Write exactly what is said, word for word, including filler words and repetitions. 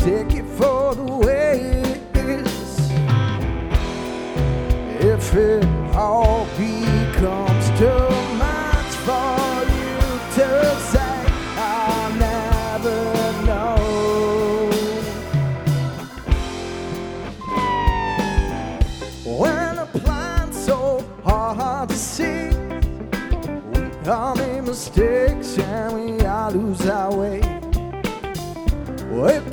take it for the way it is. If it all becomes too much for you to say, I'll never know. When a plan's so hard to see, we all make mistakes and we all lose our way. Well,